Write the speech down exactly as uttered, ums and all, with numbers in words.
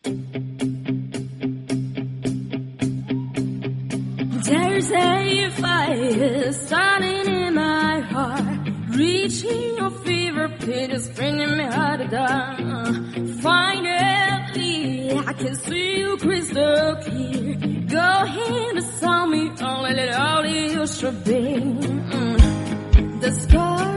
There's a fire starting in my heart, reaching a fever pitch, is bringing me harder down. Finally, I can see you crystal clear. Go ahead and tell me, only let all you should be. Mm. The sky